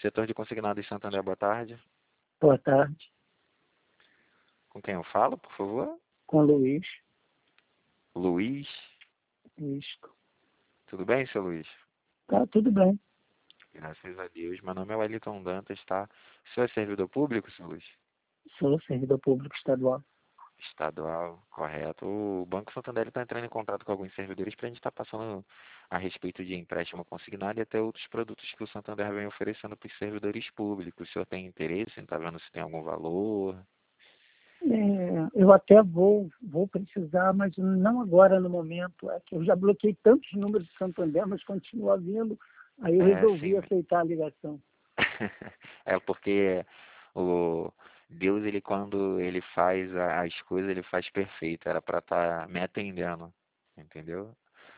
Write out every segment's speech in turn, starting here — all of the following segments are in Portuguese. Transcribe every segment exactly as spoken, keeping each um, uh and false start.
Setor de consignado de Santander, boa tarde. Boa tarde. Com quem eu falo, por favor? Com o Luiz. Luiz. Isso. Tudo bem, seu Luiz? Tá, tudo bem. Graças a Deus. Meu nome é Wellington Dantas, tá? O senhor é servidor público, seu Luiz? Sou servidor público estadual. Estadual, correto. O Banco Santander está entrando em contato com alguns servidores para a gente estar passando a respeito de empréstimo consignado e até outros produtos que o Santander vem oferecendo para os servidores públicos. O senhor tem interesse em estar vendo se tem algum valor? É, eu até vou, vou precisar, mas não agora no momento. É que eu já bloqueei tantos números de Santander, mas continua vindo. Aí eu É, resolvi sim. aceitar a ligação. É porque o Deus, ele quando ele faz a- as coisas, ele faz perfeito. Era para estar me atendendo, entendeu?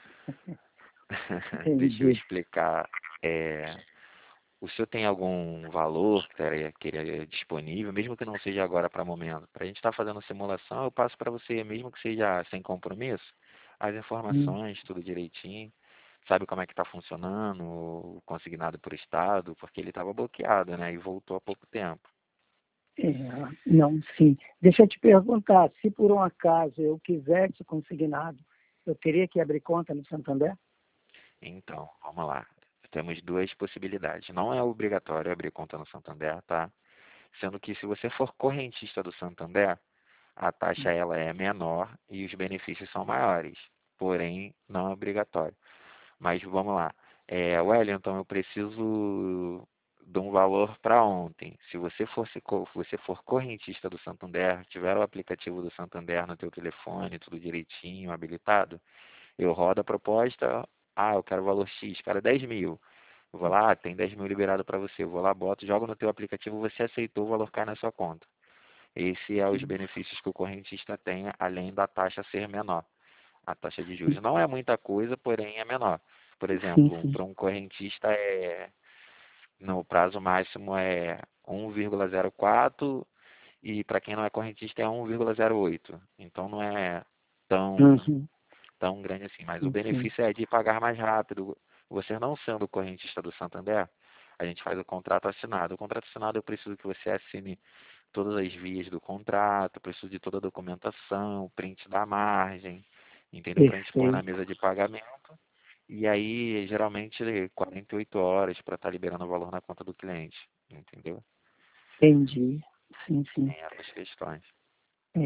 Deixa eu Entendi. explicar. É, o senhor tem algum valor que estaria queria disponível, mesmo que não seja agora para o momento? Para a gente estar fazendo simulação, eu passo para você, mesmo que seja sem compromisso, as Hum. informações, tudo direitinho. Sabe como é que está funcionando, o consignado por estado, porque ele estava bloqueado, né? E voltou há pouco tempo. É, não, sim. Deixa eu te perguntar, se por um acaso eu quisesse consignado, eu teria que abrir conta no Santander? Então, vamos lá. Temos duas possibilidades. Não é obrigatório abrir conta no Santander, tá? Sendo que se você for correntista do Santander, a taxa ela é menor e os benefícios são maiores, porém não é obrigatório. Mas vamos lá. É, Wellington, eu preciso de um valor para ontem. Se você for, se você for correntista do Santander, tiver o aplicativo do Santander no teu telefone, tudo direitinho, habilitado, eu rodo a proposta. Ah, eu quero valor X, cara, dez mil. Eu vou lá, ah, tem dez mil liberado para você. Eu vou lá, boto, jogo no teu aplicativo, você aceitou, o valor cai na sua conta. Esse é os benefícios que o correntista tem, além da taxa ser menor. A taxa de juros não é muita coisa, porém é menor. Por Sim, exemplo, um, sim. para um correntista é no prazo máximo é um vírgula zero quatro e para quem não é correntista é um vírgula zero oito. Então não é tão Uhum. tão grande assim, mas o Sim, sim. benefício é de pagar mais rápido. Você não sendo correntista do Santander, a gente faz o contrato assinado. O contrato assinado eu preciso que você assine todas as vias do contrato, preciso de toda a documentação, print da margem, entendeu? Para a gente pôr na Perfeito. mesa de pagamento. E aí, geralmente, quarenta e oito horas para estar liberando o valor na conta do cliente, entendeu? Entendi. Sim, sim. Tem essas questões. É.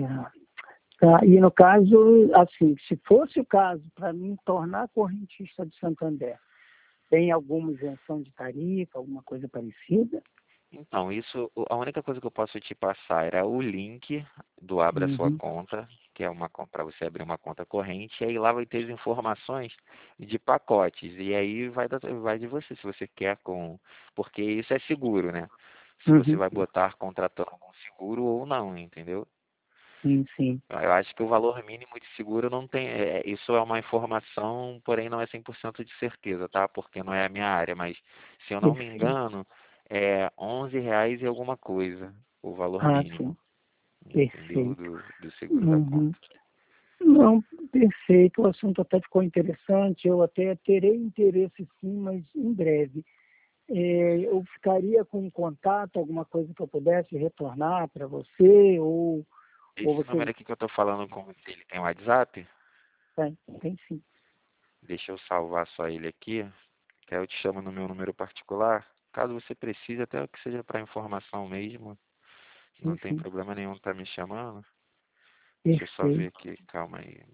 Tá, e no caso, assim, se fosse o caso para mim tornar correntista de Santander, tem alguma isenção de tarifa, alguma coisa parecida? Então, isso, a única coisa que eu posso te passar era o link do Abra Sua Uhum. Conta, que é uma para você abrir uma conta corrente, e aí lá vai ter as informações de pacotes, e aí vai, da- vai de você, se você quer com, porque isso é seguro, né? Se você Uhum. vai botar contratando algum seguro ou não, entendeu? Sim, sim. Eu acho que o valor mínimo de seguro não tem, é, isso é uma informação, porém não é cem por cento de certeza, tá? Porque não é a minha área, mas se eu não me Perfeito. engano, é onze reais e alguma coisa, o valor Ah, sim. mínimo, entendeu? Perfeito. Do, do seguro da Uhum. conta. Não, perfeito. O assunto até ficou interessante. Eu até terei interesse sim, mas em breve. É, eu ficaria com um contato, alguma coisa que eu pudesse retornar para você, ou, ou Esse você número aqui que eu tô falando com você, ele tem WhatsApp? tem, tem sim. Deixa eu salvar só ele aqui, que aí eu te chamo no meu número particular. Caso você precise, até que seja para informação mesmo, não Sim, tem sim. problema nenhum estar me chamando. Deixa eu só ver Perfeito. aqui, calma aí.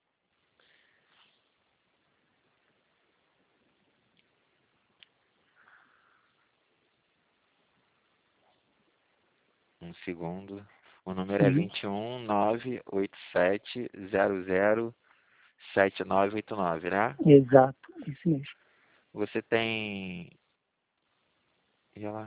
Um segundo. O número é Sim, vinte e um nove oito sete zero zero sete nove oito nove, né? exato. Isso mesmo. Você tem. E ela-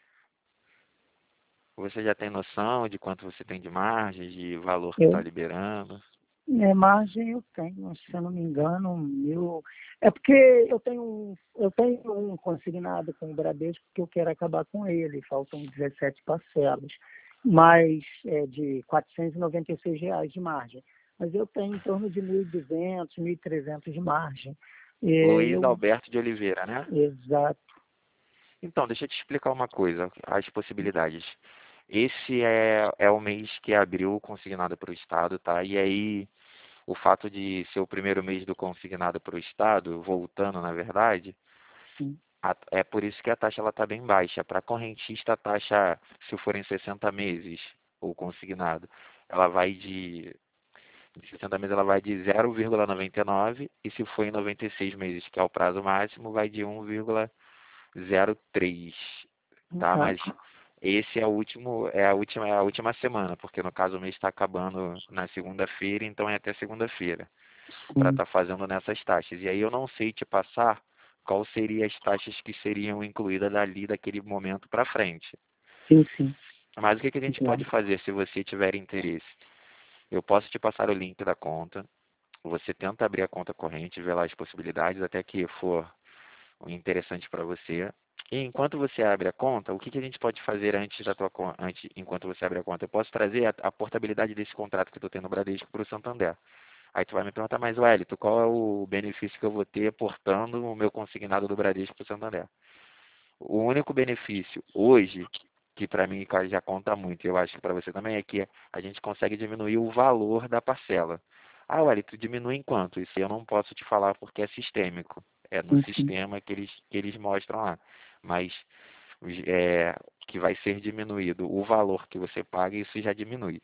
Você já tem noção de quanto você tem de margem, de valor que está Eu, liberando? é, margem eu tenho, se eu não me engano, mil. É porque eu tenho um, eu tenho um consignado com o Bradesco que eu quero acabar com ele. Faltam dezessete parcelas, mas é de quatrocentos e noventa e seis reais de margem. Mas eu tenho em torno de mil e duzentos, mil e trezentos de margem. É, Luiz eu, Alberto de Oliveira, né? exato. Então, deixa eu te explicar uma coisa, as possibilidades. Esse é, é o mês que abriu consignado para o Estado, tá? E aí, o fato de ser o primeiro mês do consignado para o Estado, voltando na verdade, Sim. a- é por isso que a taxa ela está bem baixa. Para correntista, a taxa, se forem sessenta meses, o consignado, ela vai de, de sessenta meses, ela vai de zero vírgula noventa e nove e se for em noventa e seis meses, que é o prazo máximo, vai de um vírgula zero três, tá? Ah, Mas esse é o último, é a última, é a última semana, porque no caso o mês está acabando na segunda-feira, então é até segunda-feira para sim, estar fazendo nessas taxas. E aí eu não sei te passar qual seriam as taxas que seriam incluídas dali daquele momento para frente. sim, sim. Mas o que, que a gente pode Entendo. fazer se você tiver interesse? Eu posso te passar o link da conta. Você tenta abrir a conta corrente, ver lá as possibilidades, até que for interessante para você. E enquanto você abre a conta, o que, que a gente pode fazer antes da tua con- antes, enquanto você abre a conta? Eu posso trazer a, a portabilidade desse contrato que tu tem no Bradesco para o Santander. Aí tu vai me perguntar, mas Wellington, qual é o benefício que eu vou ter portando o meu consignado do Bradesco para o Santander? O único benefício hoje, que para mim cara, já conta muito, e eu acho que para você também, é que a gente consegue diminuir o valor da parcela. Ah, Wellington, diminui em quanto? Isso eu não posso te falar porque é sistêmico. É no Sim, sim. sistema que eles, que eles mostram lá. Mas é, que vai ser diminuído o valor que você paga, isso já diminui.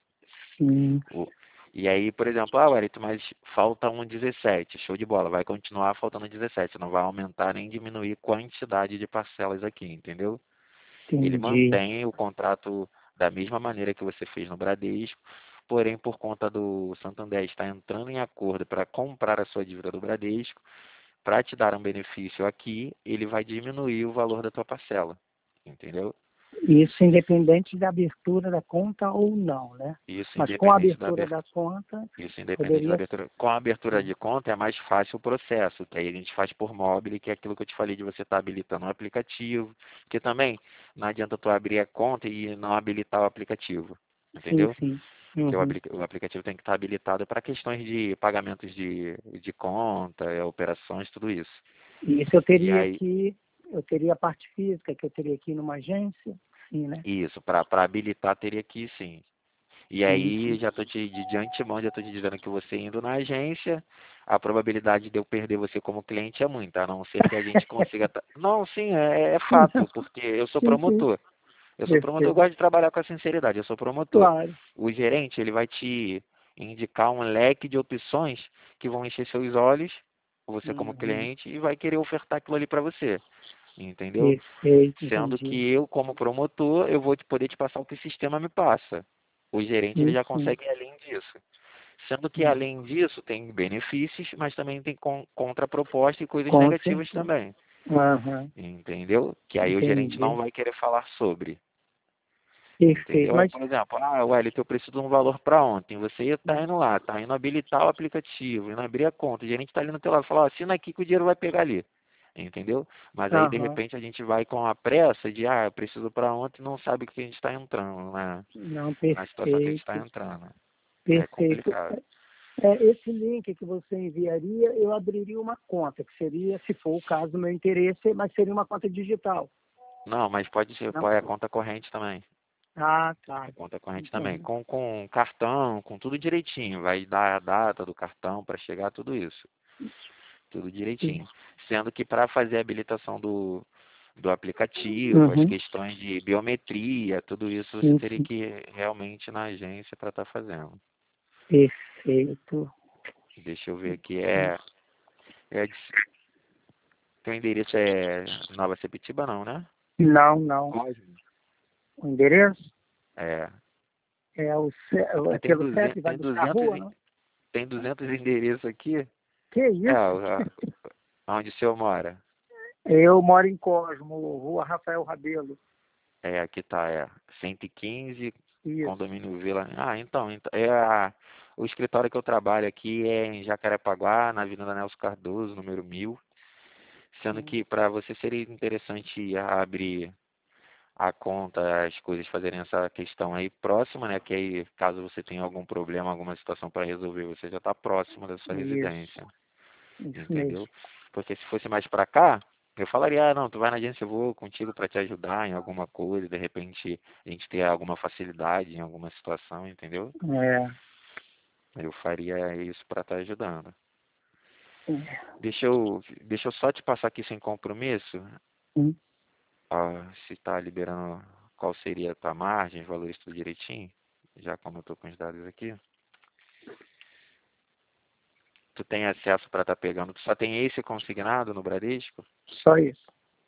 Sim, O- E aí, por exemplo, ah, Wellington, mas falta um dezessete, show de bola, vai continuar faltando dezessete, não vai aumentar nem diminuir quantidade de parcelas aqui, entendeu? Ele entendi. mantém o contrato da mesma maneira que você fez no Bradesco, porém, por conta do Santander estar entrando em acordo para comprar a sua dívida do Bradesco, para te dar um benefício aqui, ele vai diminuir o valor da tua parcela, entendeu? Isso independente da abertura da conta ou não, né? Isso Mas com a independente da abertura abertura. da conta, Isso independente da poderia. abertura. Com a abertura Né? de conta é mais fácil o processo, que aí a gente faz por mobile, que é aquilo que eu te falei de você estar habilitando o aplicativo, que também não adianta tu abrir a conta e não habilitar o aplicativo, Sim, entendeu? sim. Que o, Uhum. apli- o aplicativo tem que estar habilitado para questões de pagamentos de, de conta, eh, operações, tudo isso. E isso eu E teria aí, que, eu teria a parte física, que eu teria que ir numa agência, sim, né? isso, para habilitar teria que ir sim. E Sim, aí, sim. já estou te de de antemão, já estou te dizendo que você indo na agência, a probabilidade de eu perder você como cliente é muita, a não ser que a gente consiga. ta- Não, sim, é, é fato, porque eu sou Sim, sim. promotor. Eu sou promotor, eu Perfeito. gosto de trabalhar com a sinceridade, eu sou promotor. Claro. O gerente, ele vai te indicar um leque de opções que vão encher seus olhos, você como Uhum. cliente, e vai querer ofertar aquilo ali para você, entendeu? Perfeito, Sendo entendi. que eu, como promotor, eu vou te poder te passar o que o sistema me passa. O gerente ele Sim, já sim. consegue ir além disso. Sendo que Uhum. além disso tem benefícios, mas também tem con contraproposta e coisas Com negativas certeza. também. Aham. Entendeu? Que aí o gerente não Entendi. vai querer falar sobre. Perfeito. Entendeu? Aí, Mas por exemplo, ah, Wellington, eu preciso de um valor para ontem. Você está indo lá, está indo habilitar o aplicativo, indo abrir a conta. O gerente está ali no teu lado, fala, ó, assina aqui que o dinheiro vai pegar ali. Entendeu? Mas aí, de aham. repente, a gente vai com a pressa de, ah, eu preciso para ontem e não sabe o que a gente está entrando, na, Não, na situação que a gente está perfeito. entrando. É Perfeito. complicado. É, esse link que você enviaria, eu abriria uma conta, que seria, se for o caso do meu interesse, mas seria uma conta digital, Não, mas pode ser, não? pode, é conta corrente também. Ah, tá. É conta corrente também. Entendo. Com, com cartão, com tudo direitinho. Vai dar a data do cartão para chegar, tudo isso. Tudo direitinho. Sendo que para fazer a habilitação do, do aplicativo, as Uhum. questões de biometria, tudo isso você Sim, teria sim. que ir realmente na agência para estar fazendo. Perfeito. Deixa eu ver aqui. É, é de- teu endereço é Nova Sepetiba, não, né? Não, não. Cosmo. O endereço É. é, o, C- Rapaz, é tem pelo C E P, duzentos, vai tem buscar a duzentos, rua, en- não? tem duzentos endereços aqui. Que É, isso? a- onde o senhor mora. Eu moro em Cosmo, Rua Rafael Rabelo. É, aqui tá, é cento e quinze, Isso. Condomínio Vila. Ah, então, então é a, o escritório que eu trabalho aqui é em Jacarepaguá, na Avenida Nelson Cardoso, número mil. Sendo Sim. que para você seria interessante abrir a conta, as coisas fazerem essa questão aí próxima, né? Que aí, caso você tenha algum problema, alguma situação para resolver, você já está próximo da sua Isso. residência, Isso mesmo. entendeu? Porque se fosse mais para cá, Eu falaria, ah, não, tu vai na agência, eu vou contigo para te ajudar em alguma coisa, de repente a gente ter alguma facilidade em alguma situação, entendeu? É, Eu faria isso para estar ajudando. é, Deixa eu, deixa eu só te passar aqui sem compromisso, sim, ó, se está liberando qual seria a tua margem, os valores tudo direitinho, já como eu estou com os dados aqui. Tu tem acesso para estar pegando, tu só tem esse consignado no Bradesco? só isso.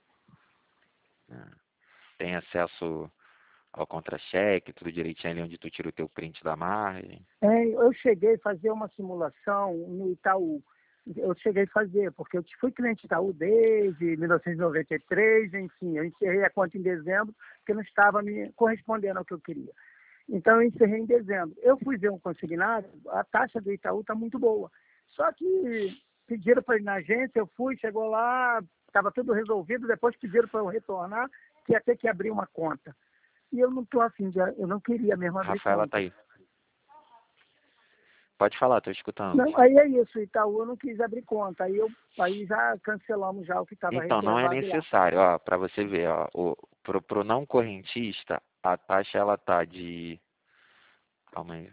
Tem acesso ao contra-cheque, tudo direitinho ali onde tu tira o teu print da margem? É, eu cheguei a fazer uma simulação no Itaú. Eu cheguei a fazer, porque eu fui cliente Itaú desde mil novecentos e noventa e três, enfim, eu encerrei a conta em dezembro, porque não estava me correspondendo ao que eu queria. Então, eu encerrei em dezembro. Eu fui ver um consignado, a taxa do Itaú está muito boa. Só que pediram para ir na agência, eu fui, chegou lá, estava tudo resolvido, depois pediram para eu retornar, que ia ter que abrir uma conta. E eu não estou afim, de, eu não queria mesmo abrir Rafaela tá conta. aí. Pode falar, tô escutando. Não, aí é isso, Itaú eu não quis abrir conta. Aí, eu, aí já cancelamos já o que estava Então, não é reservado lá. necessário, ó, para você ver, ó, o, pro, pro não correntista, a taxa ela tá de, calma aí,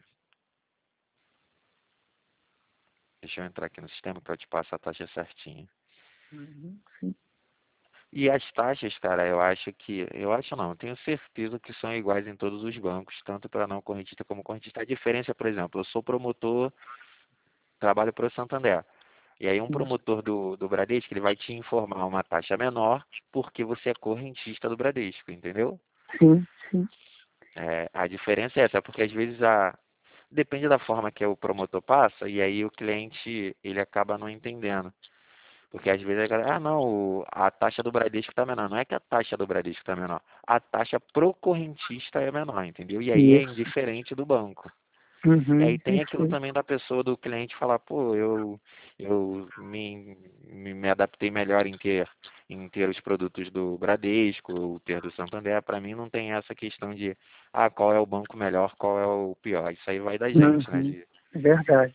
deixa eu entrar aqui no sistema para eu te passar a taxa certinha. Uhum, sim. E as taxas, cara, eu acho que, eu acho não, eu tenho certeza que são iguais em todos os bancos, tanto para não correntista como correntista. A diferença, por exemplo, eu sou promotor, trabalho para o Santander. E aí um Isso. promotor do, do Bradesco, ele vai te informar uma taxa menor porque você é correntista do Bradesco, entendeu? Sim, sim. É, a diferença é essa, porque às vezes a, depende da forma que o promotor passa, e aí o cliente ele acaba não entendendo. Porque às vezes a galera, ah não, o- a taxa do Bradesco está menor. Não é que a taxa do Bradesco está menor, a taxa pro correntista é menor, entendeu? E aí é Isso. indiferente do banco. E aí Uhum, tem aquilo perfeito. também da pessoa, do cliente falar, pô, eu, eu me, me, me adaptei melhor em ter, em ter os produtos do Bradesco, ou ter do Santander. Para mim não tem essa questão de, ah, qual é o banco melhor, qual é o pior. Isso aí vai da gente, né? Uhum, De, é verdade.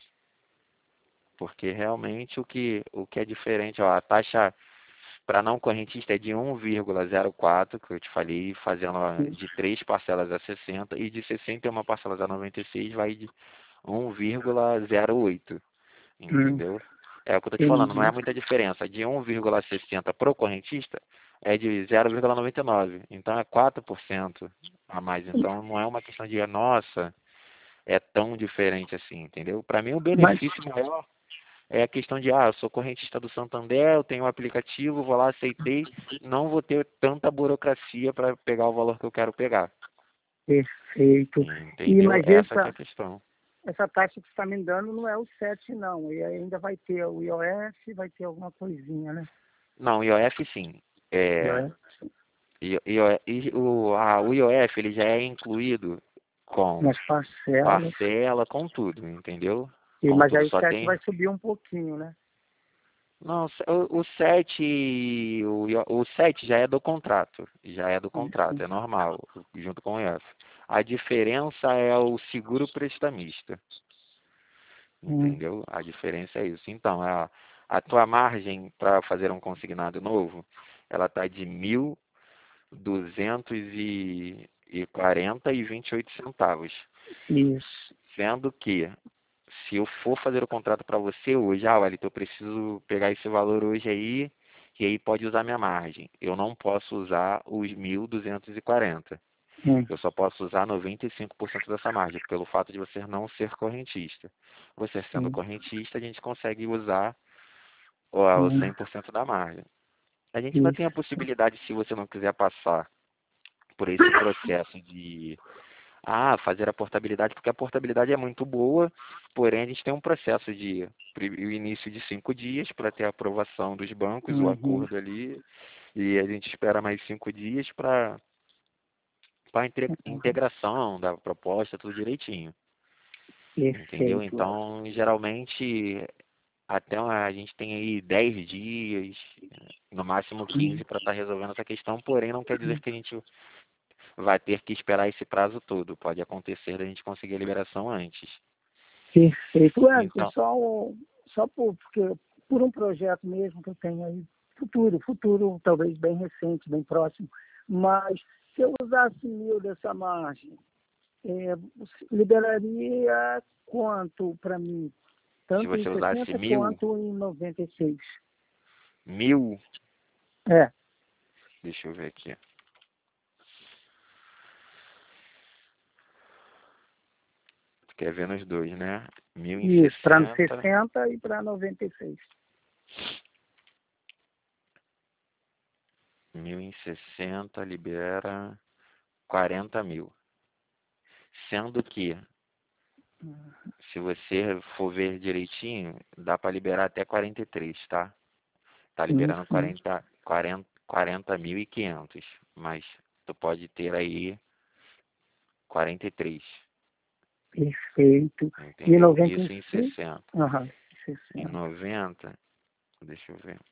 porque realmente o que, o que é diferente, ó, a taxa para não correntista é de um vírgula zero quatro, que eu te falei, fazendo ó, de Isso. três parcelas a sessenta, e de sessenta e uma parcelas a noventa e seis vai de um vírgula zero oito, Hum, entendeu? É o que eu tô te falando, não é entendi. muita diferença. De um vírgula sessenta pro correntista é de zero vírgula noventa e nove, então é quatro por cento a mais. Então não é uma questão de, nossa, é tão diferente assim, entendeu? Para mim o Mas, benefício maior é a questão de, ah, eu sou correntista do Santander, eu tenho um aplicativo, vou lá, aceitei, não vou ter tanta burocracia para pegar o valor que eu quero pegar. perfeito. E, Entendeu? mas Essa que é a essa, questão. essa taxa que você está me dando não é o sete, não. E ainda vai ter o I O F, vai ter alguma coisinha, né? Não, I O F sim. É, I O F. I- I- I- o, a, o I O F ele já é incluído com Nas parcelas. parcela, com tudo, entendeu? E, Com mas tudo. aí o Só sete tem. vai subir um pouquinho, né? Não, o, o sete, o, I O o sete já é do contrato. Já é do contrato, é normal, junto com o I O F. A diferença é o seguro prestamista. Hum, Entendeu? A diferença é isso. Então, a, a tua margem para fazer um consignado novo, ela está de mil duzentos e quarenta e vinte e oito centavos. isso. Sendo que, se eu for fazer o contrato para você hoje, ah, Wellington, eu preciso pegar esse valor hoje aí, e aí pode usar minha margem. Eu não posso usar os mil duzentos e quarenta. Hum, Eu só posso usar noventa e cinco por cento dessa margem, pelo fato de você não ser correntista. Você sendo sim. correntista, a gente consegue usar o Hum, cem por cento da margem. A gente ainda tem a isso. possibilidade, se você não quiser passar por esse processo de ah, fazer a portabilidade, porque a portabilidade é muito boa, porém a gente tem um processo de pri- o início de cinco dias para ter a aprovação dos bancos, o Uhum, acordo ali, e a gente espera mais cinco dias para para a uhum. integração da proposta, tudo direitinho. Entendeu? Perfeito. Então, geralmente, até a gente tem aí dez dias, no máximo Hum, quinze para estar resolvendo essa questão, porém não quer dizer que a gente vai ter que esperar esse prazo todo. Pode acontecer da gente conseguir a liberação antes. perfeito. Wellington, Então, só, um- só por, porque, por um projeto mesmo que eu tenho aí. futuro, futuro talvez bem recente, bem próximo. Mas se eu usasse mil dessa margem, é, liberaria quanto para mim? Se Tanto em você usasse sessenta mil, quanto em noventa e seis. mil, É, deixa eu ver aqui. Tu quer ver nos dois, né? Mil em isso, para sessenta, sessenta e para noventa e seis. mil em sessenta libera quarenta mil. Sendo que, se você for ver direitinho, dá para liberar até quarenta e três, tá? Tá Sim, liberando sim. quarenta, quarenta, quarenta mil e quinhentos, mas tu pode ter aí quarenta e três, Perfeito. E entendeu? noventa e Isso em seis? sessenta. Aham, Em sessenta. noventa, deixa eu ver.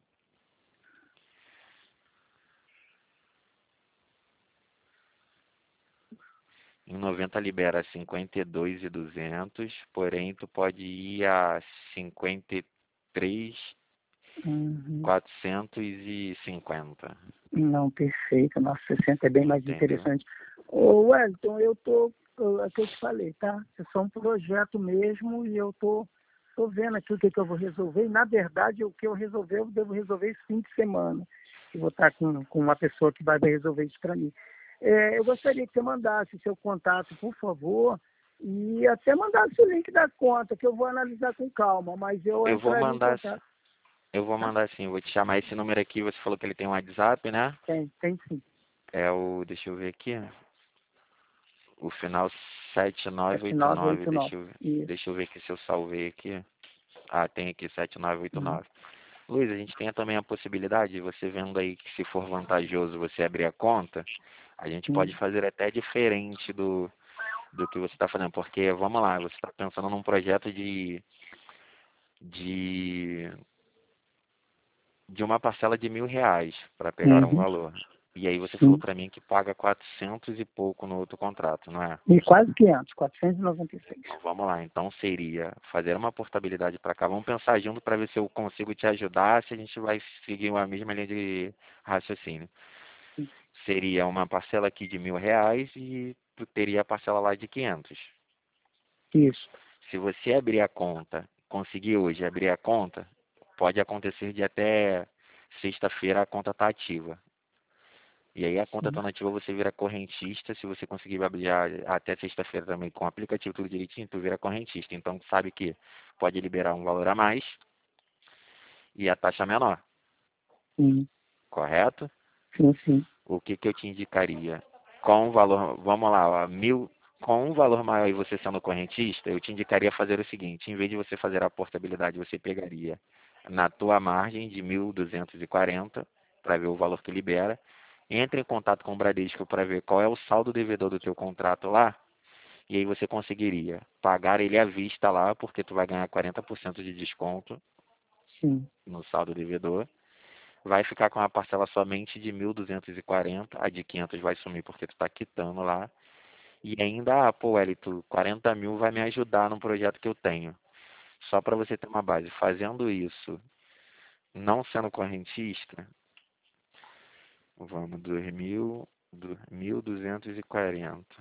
Em noventa libera cinquenta e dois mil e duzentos, porém tu pode ir a cinquenta e três mil Uhum. quatrocentos e cinquenta, Não, perfeito. Nossa, sessenta é bem mais entendeu? interessante. Ô, Wellington, eu tô, eu- é o que eu te falei, tá? É só um projeto mesmo e eu tô, tô vendo aqui o que, que eu vou resolver. E, na verdade, o que eu resolver, eu devo resolver esse fim de semana. Eu vou estar com, com uma pessoa que vai resolver isso para mim. É, eu gostaria que você mandasse seu contato, por favor, e até mandasse o link da conta, que eu vou analisar com calma, mas eu Eu vou entraria em mandar, contato. eu vou Tá? mandar assim, vou te chamar esse número aqui, você falou que ele tem um WhatsApp, né? Tem, tem sim. É o, deixa eu ver aqui, o final sete nove sete oito nove nove, oito nove. deixa eu ver, Isso. deixa eu ver aqui se eu salvei aqui. Ah, tem aqui sete nove oito Uhum. nove. Luiz, a gente tem também a possibilidade, de você vendo aí que se for vantajoso você abrir a conta, a gente pode Sim. fazer até diferente do, do que você está fazendo, porque, vamos lá, você está pensando num projeto de, de, de uma parcela de mil reais para pegar um Uhum. valor. E aí você falou Sim. para mim que paga quatrocentos e pouco no outro contrato, não é? E quase quinhentos, quatrocentos e noventa e seis. Então, vamos lá, então seria fazer uma portabilidade para cá. Vamos pensar junto para ver se eu consigo te ajudar, se a gente vai seguir a mesma linha de raciocínio. Seria uma parcela aqui de mil reais e tu teria a parcela lá de quinhentos. Isso. Se você abrir a conta, conseguir hoje abrir a conta, pode acontecer de até sexta-feira a conta tá ativa. E aí a conta Sim. tá nativa, você vira correntista. Se você conseguir abrir a- até sexta-feira também com o aplicativo tudo direitinho, tu vira correntista. Então tu sabe que pode liberar um valor a mais e a taxa menor, Sim. correto? Sim, sim. O que que eu te indicaria? Com um valor, vamos lá, ó, mil, com um valor maior e você sendo correntista, eu te indicaria fazer o seguinte: em vez de você fazer a portabilidade, você pegaria na tua margem de mil duzentos e quarenta para ver o valor que libera, entre em contato com o Bradesco para ver qual é o saldo devedor do teu contrato lá, e aí você conseguiria pagar ele à vista lá, porque tu vai ganhar quarenta por cento de desconto Sim. no saldo devedor. Vai ficar com a parcela somente de mil duzentos e quarenta, a de quinhentos vai sumir porque tu está quitando lá. E ainda, ah, pô, Elito, quarenta mil vai me ajudar no projeto que eu tenho. Só para você ter uma base. Fazendo isso, não sendo correntista, vamos, dois mil, mil duzentos e quarenta.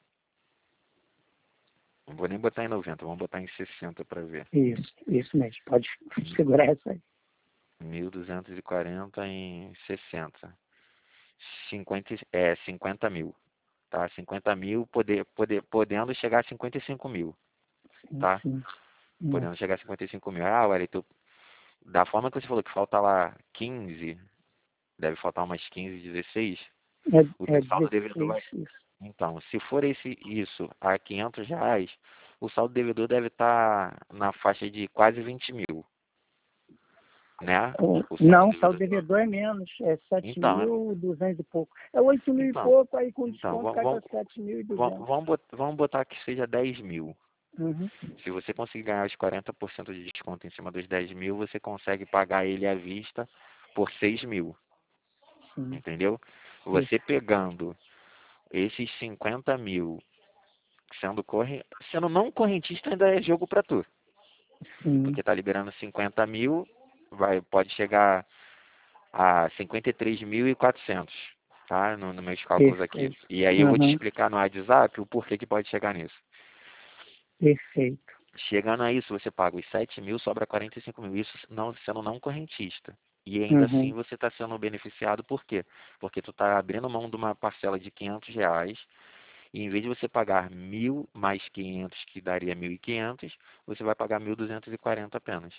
Não vou nem botar em noventa, vamos botar em sessenta para ver. Isso. Isso mesmo. Pode segurar essa aí. mil duzentos e quarenta em sessenta. cinquenta, é, cinquenta mil. Tá? cinquenta mil, poder, poder, podendo chegar a cinquenta e cinco mil. Sim, Tá? sim. Hum. Podendo chegar a cinquenta e cinco mil. Ah, Wellington, da forma que você falou que falta lá quinze, deve faltar umas quinze, dezesseis, o É, é teu saldo devedor dezesseis, vai. isso. Então, se for esse, isso a quinhentos reais, o saldo devedor deve estar na faixa de quase vinte mil, né? O- O saldo Não, o saldo devedor. devedor é menos. É sete Então, mil e duzentos e pouco. É oito mil e então, pouco, aí com então, desconto cai para vamos, sete mil e vamos, duzentos. vamos, botar, vamos botar que seja dez mil. Uhum. Se você conseguir ganhar os quarenta por cento de desconto em cima dos dez mil, você consegue pagar ele à vista por seis mil, Sim. entendeu? Você Isso. pegando esses cinquenta mil, sendo, corre... sendo não correntista, ainda é jogo para tu, Sim. porque tá liberando cinquenta mil, vai, pode chegar a cinquenta e três mil e quatrocentos, tá? No, nos meus cálculos aqui. Perfeito. E aí eu vou te Uhum. explicar no WhatsApp o porquê que pode chegar nisso. Perfeito. Chegando a isso, você paga os sete mil, sobra quarenta e cinco mil. Isso não, sendo não correntista. E ainda assim Uhum. você está sendo beneficiado, por quê? Porque tu está abrindo mão de uma parcela de quinhentos reais, e em vez de você pagar mil mais quinhentos, que daria mil e quinhentos, você vai pagar mil duzentos e quarenta apenas.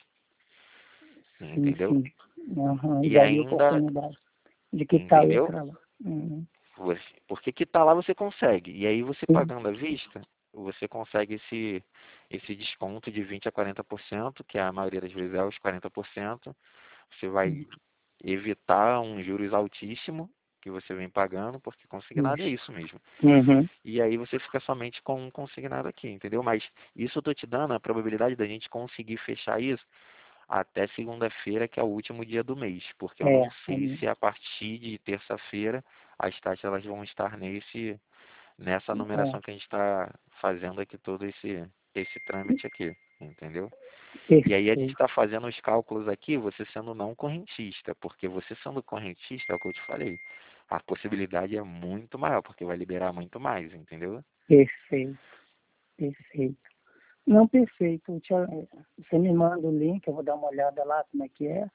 Sim, Entendeu? sim. Uhum. E E daí ainda, oportunidade de quitar a entendeu? outra lá. Uhum. Você- Porque quitar lá você consegue. E aí você Sim. pagando à vista, você consegue esse, esse desconto de vinte a quarenta por cento, que a maioria das vezes é os quarenta por cento. Você vai evitar um juros altíssimo que você vem pagando, porque consignado é Isso. isso mesmo. Uhum. E aí você fica somente com um consignado aqui, entendeu? Mas isso eu tô te dando a probabilidade da gente conseguir fechar isso até segunda-feira, que é o último dia do mês, porque eu É. não sei se a partir de terça-feira as taxas elas vão estar nesse nessa É. numeração que a gente está fazendo aqui, todo esse esse trâmite aqui, entendeu? E aí a gente Perfeito. está fazendo os cálculos aqui, você sendo não correntista, porque você sendo correntista, é o que eu te falei, a possibilidade é muito maior, porque vai liberar muito mais, entendeu? Perfeito. Perfeito. Não, perfeito. Tia, você me manda o link, eu vou dar uma olhada lá como é que é.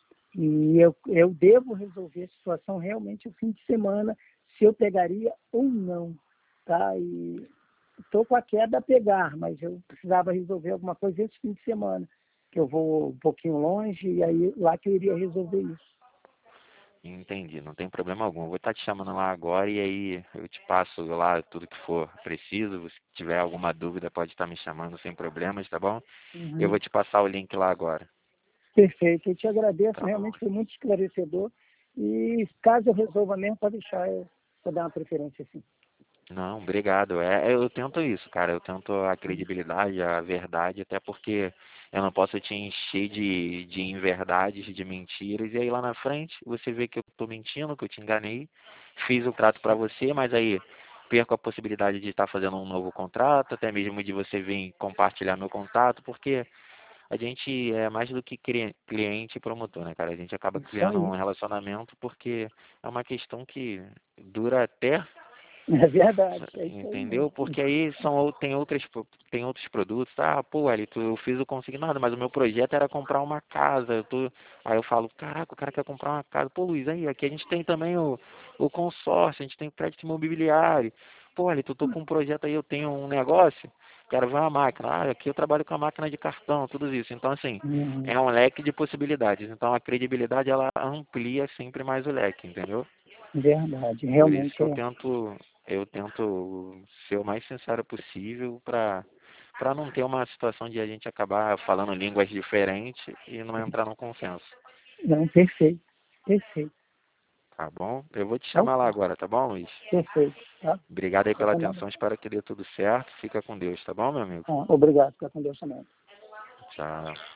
E eu, eu devo resolver a situação realmente o fim de semana, se eu pegaria ou não, tá? E estou com a queda a pegar, mas eu precisava resolver alguma coisa esse fim de semana, que eu vou um pouquinho longe, e aí lá que eu iria resolver isso. Entendi, não tem problema algum. Eu vou estar te chamando lá agora e aí eu te passo lá tudo que for preciso. Se tiver alguma dúvida, pode estar me chamando sem problemas, tá bom? Eu Uhum. vou te passar o link lá agora. Perfeito, eu te agradeço, Tá bom. realmente foi muito esclarecedor. E caso eu resolva mesmo, pode deixar, eu vou dar uma preferência sim. Não, obrigado. É, eu tento isso, cara. Eu tento a credibilidade, a verdade, até porque eu não posso te encher de, de inverdades, de mentiras, e aí lá na frente você vê que eu tô mentindo, que eu te enganei, fiz o trato para você, mas aí perco a possibilidade de estar fazendo um novo contrato, até mesmo de você vir compartilhar meu contato, porque a gente é mais do que cli- cliente e promotor, né, cara? A gente acaba Isso criando um aí. relacionamento porque é uma questão que dura até. É verdade, é isso aí mesmo. Entendeu? Porque aí são, ou- tem, outras, pro- tem outros produtos. Ah, pô, Elito, eu fiz o consignado, mas o meu projeto era comprar uma casa. Eu tô... Aí eu falo, caraca, o cara quer comprar uma casa. Pô, Luiz, aí, aqui a gente tem também o, o consórcio, a gente tem crédito imobiliário. Pô, Elito, eu tô com um projeto aí, eu tenho um negócio, quero ver uma máquina. Ah, aqui eu trabalho com a máquina de cartão, tudo isso. Então, assim, Uhum. é um leque de possibilidades. Então, a credibilidade, ela amplia sempre mais o leque, entendeu? Verdade, Por isso realmente que eu é. tento, eu tento ser o mais sincero possível para para não ter uma situação de a gente acabar falando línguas diferentes e não entrar num consenso, Não, perfeito, perfeito. tá bom? Eu vou te chamar lá Ok, agora, tá bom, Luiz? perfeito. Tá? Obrigado aí Fica pela com Deus. atenção, espero que dê tudo certo. Fica com Deus, tá bom, meu amigo? Ah, obrigado, fica com Deus também. Tchau.